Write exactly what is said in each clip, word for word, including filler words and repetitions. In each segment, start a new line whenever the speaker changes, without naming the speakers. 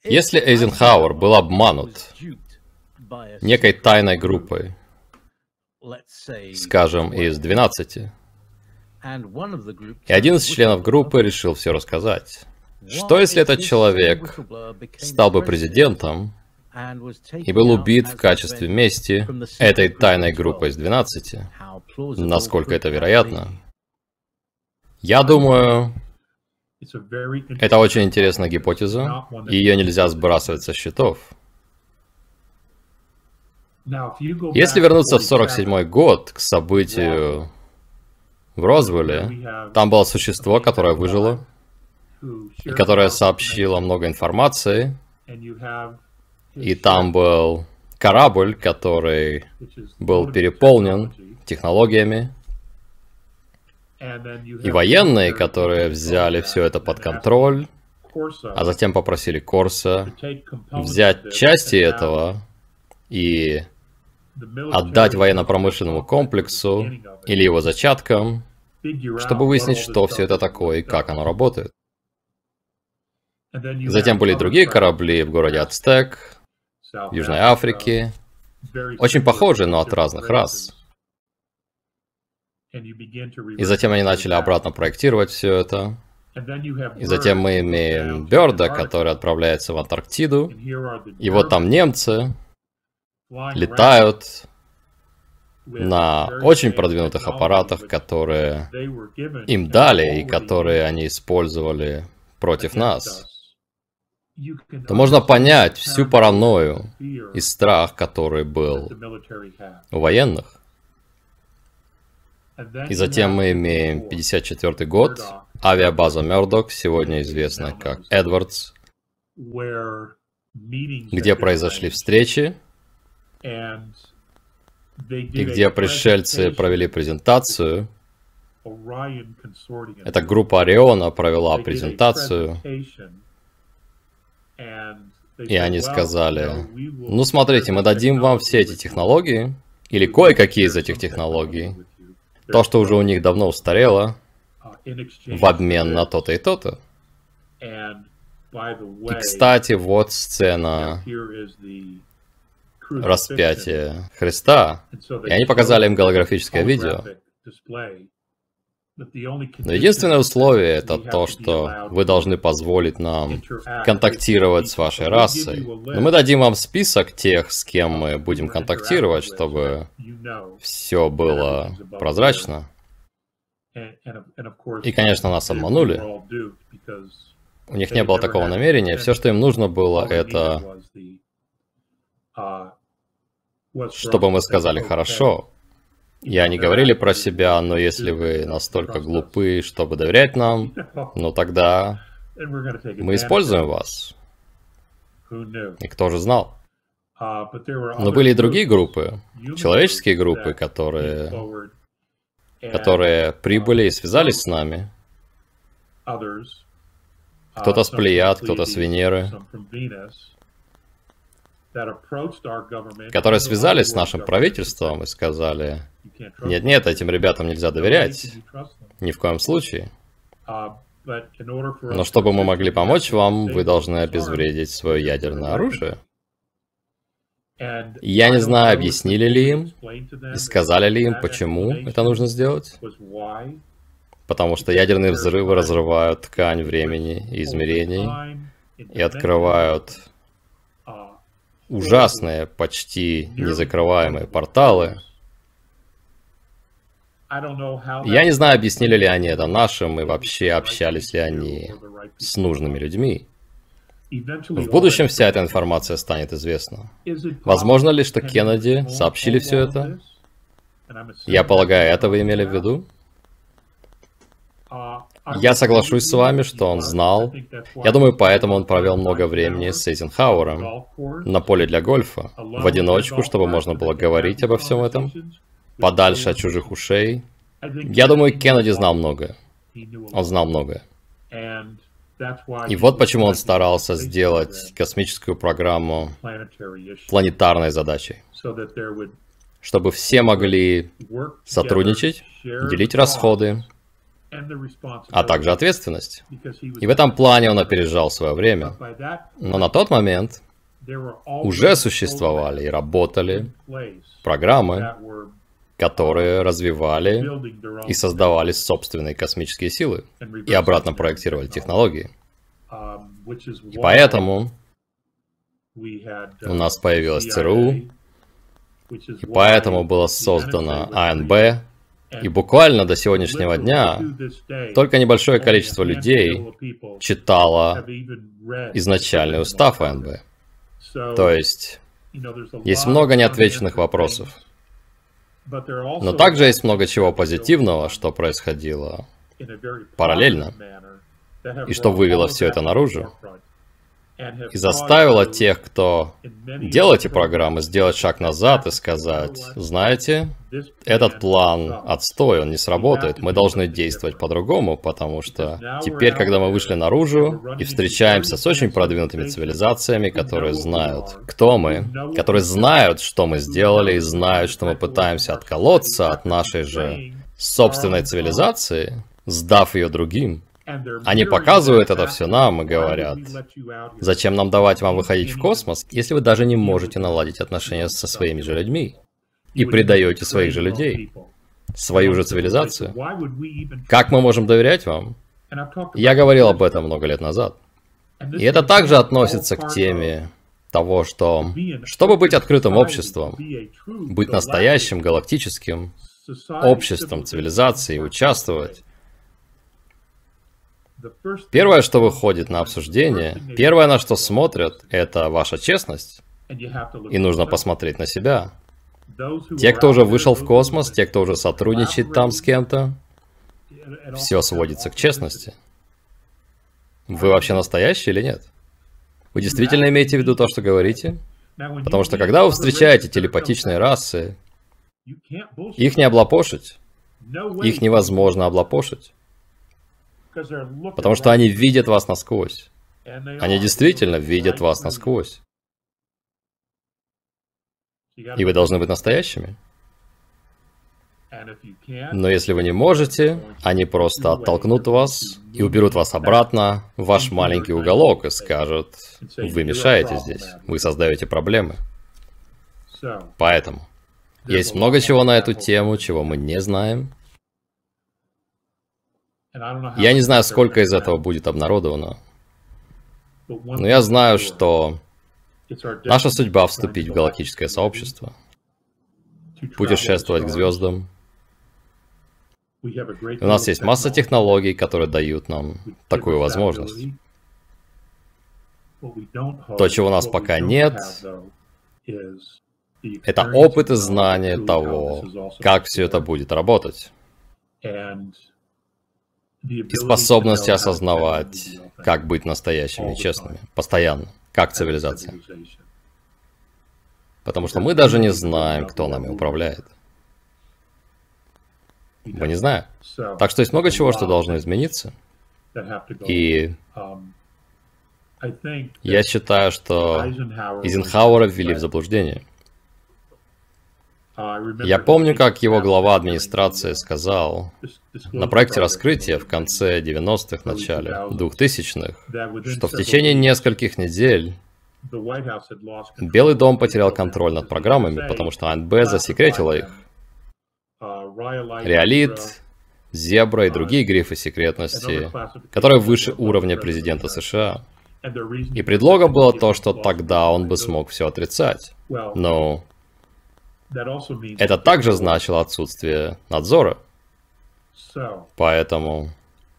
Если Эйзенхауэр был обманут некой тайной группой, скажем, из двенадцати, и один из членов группы решил все рассказать, что если этот человек стал бы президентом и был убит в качестве мести этой тайной группой из двенадцати? Насколько это вероятно? Я думаю, это очень интересная гипотеза, и ее нельзя сбрасывать со счетов. Если вернуться в сорок седьмой год к событию в Розвилле, там было существо, которое выжило, и которое сообщило много информации, и там был корабль, который был переполнен технологиями, и военные, которые взяли все это под контроль, а затем попросили Корса взять части этого и отдать военно-промышленному комплексу или его зачаткам, чтобы выяснить, что все это такое и как оно работает. Затем были другие корабли в городе Ацтек, в Южной Африке, очень похожие, но от разных рас. И затем они начали обратно проектировать все это. И затем мы имеем Бёрда, который отправляется в Антарктиду. И вот там немцы летают на очень продвинутых аппаратах, которые им дали и которые они использовали против нас. То можно понять всю паранойю и страх, который был у военных. И затем мы имеем пятьдесят четвёртый год, авиабаза Мёрдок, сегодня известна как Эдвардс, где произошли встречи, и где пришельцы провели презентацию. Эта группа Ориона провела презентацию, и они сказали: ну смотрите, мы дадим вам все эти технологии, или кое-какие из этих технологий, то, что уже у них давно устарело, в обмен на то-то и то-то. И, кстати, вот сцена распятия Христа. И они показали им голографическое видео. Но единственное условие — это то, что вы должны позволить нам контактировать с вашей расой. Но мы дадим вам список тех, с кем мы будем контактировать, чтобы все было прозрачно. И, конечно, нас обманули. У них не было такого намерения. Все, что им нужно было, это чтобы мы сказали «хорошо». И они говорили про себя: но если вы настолько глупы, чтобы доверять нам, ну тогда мы используем вас. И кто же знал? Но были и другие группы, человеческие группы, которые, которые прибыли и связались с нами. Кто-то с Плеяд, кто-то с Венеры, которые связались с нашим правительством и сказали: нет-нет, этим ребятам нельзя доверять, ни в коем случае. Но чтобы мы могли помочь вам, вы должны обезвредить свое ядерное оружие. И я не знаю, объяснили ли им и сказали ли им, почему это нужно сделать. Потому что ядерные взрывы разрывают ткань времени и измерений и открывают ужасные, почти незакрываемые порталы. Я не знаю, объяснили ли они это нашим, и вообще общались ли они с нужными людьми. В будущем вся эта информация станет известна. Возможно ли, что Кеннеди сообщили все это? Я полагаю, это вы имели в виду? Я соглашусь с вами, что он знал. Я думаю, поэтому он провел много времени с Эйзенхауэром на поле для гольфа, в одиночку, чтобы можно было говорить обо всем этом, подальше от чужих ушей. Я думаю, Кеннеди знал многое. Он знал многое. И вот почему он старался сделать космическую программу планетарной задачей, чтобы все могли сотрудничать, делить расходы а также ответственность. И в этом плане он опережал свое время. Но на тот момент уже существовали и работали программы, которые развивали и создавали собственные космические силы и обратно проектировали технологии. И поэтому у нас появилась ЦРУ, и поэтому было создано А Н Б, и буквально до сегодняшнего дня только небольшое количество людей читало изначальный устав А Н Б. То есть, есть много неотвеченных вопросов. Но также есть много чего позитивного, что происходило параллельно, и что вывело все это наружу, и заставило тех, кто делал эти программы, сделать шаг назад и сказать: знаете, этот план отстой, он не сработает, мы должны действовать по-другому, потому что теперь, когда мы вышли наружу и встречаемся с очень продвинутыми цивилизациями, которые знают, кто мы, которые знают, что мы сделали, и знают, что мы пытаемся отколоться от нашей же собственной цивилизации, сдав ее другим, они показывают это все нам и говорят: зачем нам давать вам выходить в космос, если вы даже не можете наладить отношения со своими же людьми и предаете своих же людей, свою же цивилизацию? Как мы можем доверять вам? Я говорил об этом много лет назад. И это также относится к теме того, что, чтобы быть открытым обществом, быть настоящим галактическим обществом, цивилизацией, участвовать, первое, что выходит на обсуждение, первое, на что смотрят, это ваша честность. И нужно посмотреть на себя. Те, кто уже вышел в космос, те, кто уже сотрудничает там с кем-то, все сводится к честности. Вы вообще настоящий или нет? Вы действительно имеете в виду то, что говорите? Потому что когда вы встречаете телепатичные расы, их не облапошить. Их невозможно облапошить. Потому что они видят вас насквозь. Они действительно видят вас насквозь. И вы должны быть настоящими. Но если вы не можете, они просто оттолкнут вас и уберут вас обратно в ваш маленький уголок и скажут: вы мешаете здесь, вы создаете проблемы. Поэтому есть много чего на эту тему, чего мы не знаем. Я не знаю, сколько из этого будет обнародовано, но я знаю, что наша судьба — вступить в галактическое сообщество, путешествовать к звездам. У нас есть масса технологий, которые дают нам такую возможность. То, чего у нас пока нет, это опыт и знание того, как все это будет работать. И способность осознавать, как быть настоящими и честными, постоянно, как цивилизация. Потому что мы даже не знаем, кто нами управляет. Мы не знаем. Так что есть много чего, что должно измениться. И я считаю, что Эйзенхауэра ввели в заблуждение. Я помню, как его глава администрации сказал на проекте раскрытия в конце девяностых, начале двухтысячных, что в течение нескольких недель Белый дом потерял контроль над программами, потому что А Н Б засекретила их. Реолит, Зебра и другие грифы секретности, которые выше уровня президента США. И предлогом было то, что тогда он бы смог все отрицать. Но это также значило отсутствие надзора. Поэтому,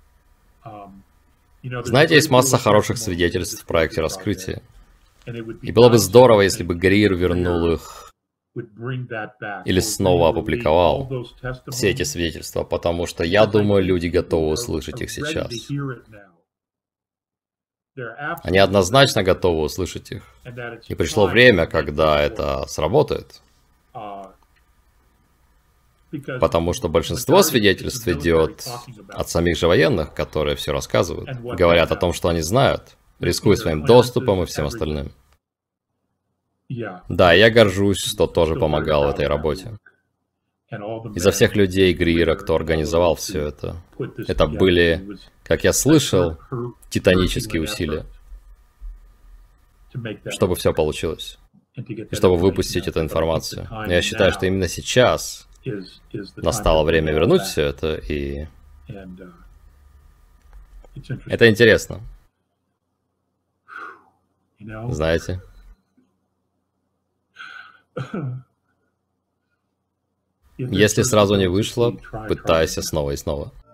знаете, есть масса хороших свидетельств в проекте раскрытия. И было бы здорово, если бы Грир вернул их или снова опубликовал все эти свидетельства, потому что я думаю, люди готовы услышать их сейчас. Они однозначно готовы услышать их. И пришло время, когда это сработает. Потому что большинство свидетельств идет от самих же военных, которые все рассказывают. Говорят о том, что они знают, рискуя своим доступом и всем остальным. Да, я горжусь, что тоже помогал в этой работе. Изо всех людей Гриера, кто организовал все это. Это были, как я слышал, титанические усилия, чтобы все получилось. И чтобы выпустить эту информацию. Но я считаю, что именно сейчас настало время вернуть все это, и это интересно. Знаете? Если сразу не вышло, пытайся снова и снова.